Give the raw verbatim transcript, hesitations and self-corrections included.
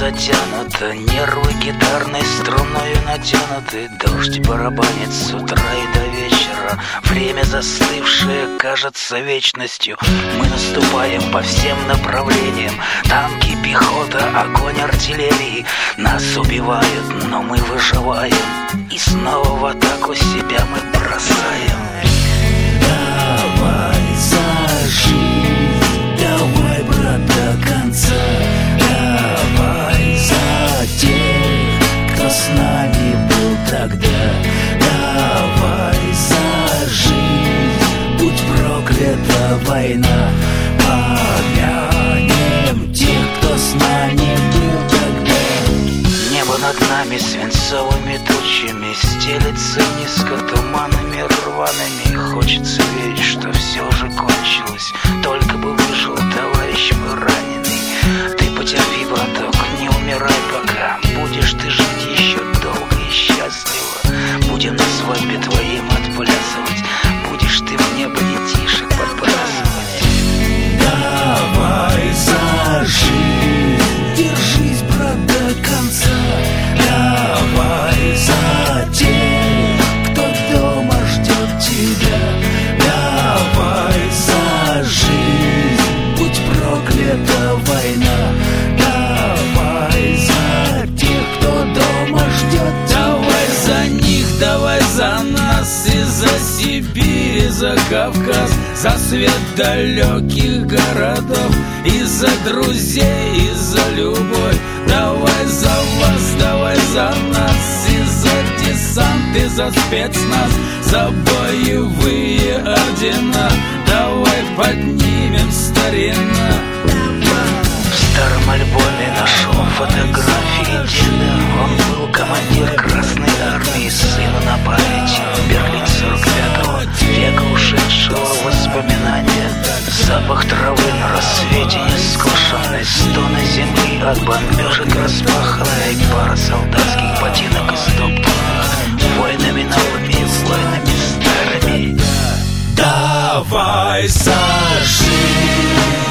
затянуто, нервы гитарной струною натянуты. Дождь барабанит с утра и до вечера. Время застывшее кажется вечностью. Мы наступаем по всем направлениям. Танки, пехота, огонь артиллерии. Нас убивают, но мы выживаем. И снова в атаку себя мы бросаем. Давай за жизнь, давай, брат, до конца. Давай за тех, кто с нами был тогда. Давай за жизнь, будь проклята война. Помянем тех, кто с нами был тогда. Небо над нами свинцовыми тучами стелется низко туманами рваными. Хочется верить, что все же кончилось. Только бы выжил товарищ мой раненый. Ты потерпи, браток, не умирай пока. Будешь ты жить еще долго и счастливо. Будем на свадьбе твоим отплясывать. Будешь ты в небо детишек подбрасывать. Давай за жизнь, держись, брат, до конца. Давай за тех, кто дома ждет тебя. Давай за жизнь, будь проклята война. Давай за тех, кто дома ждет тебя. Давай за них, давай за нас. И за Сибирь, и за Кавказ. За свет далеких городов. И за друзей, и за любовь. Давай за вас, давай за нас. И за десант, и за спецназ. За боевые ордена. Давай поднимем старина. В старом альбоме нашел фотографии деда. Он был командир Красной Армии, сыну на память. Берлин сорок пятого, века ушедшего воспоминания. Запах травы на рассвете нескошенной. Стоны земли от бомбежек распаханной. Пара солдатских ботинок истоптанных войнами новыми, войнами старыми. Давай за жизнь,